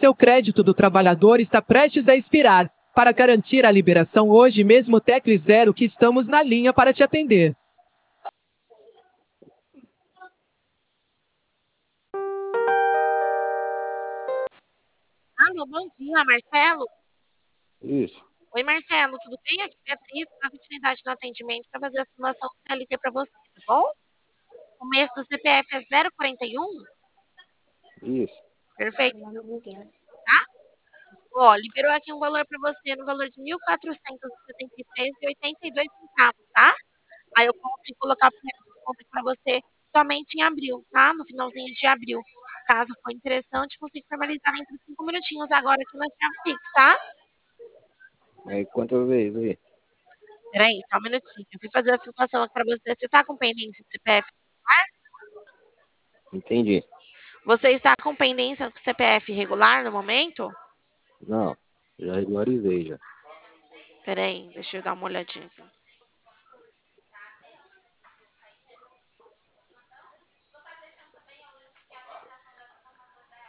Seu crédito do trabalhador está prestes a expirar. Para garantir a liberação hoje mesmo, tecle 0 que estamos na linha para te atender. Alô, bom dia, Marcelo. Isso, Oi, Marcelo, tudo bem? Aqui é a Beatriz, da continuidade no atendimento para fazer a simulação do CLT para você, tá bom? O começo do CPF é 041? isso. Perfeito, tá? Ó, liberou aqui um valor para você no valor de R$ 1.473,82, tá? Aí eu consigo colocar o primeiro desconto para você somente em abril, tá? No finalzinho de abril. Caso for interessante, consigo formalizar entre 5 minutinhos agora aqui na chave Pix, tá? Aí quantas vezes aí? Peraí, só um minutinho. Eu fui fazer a simulação aqui pra você. Você tá com pendência de CPF? Entendi. Você está com pendência com CPF regular no momento? Não, já regularizei já. Peraí, deixa eu dar uma olhadinha aqui.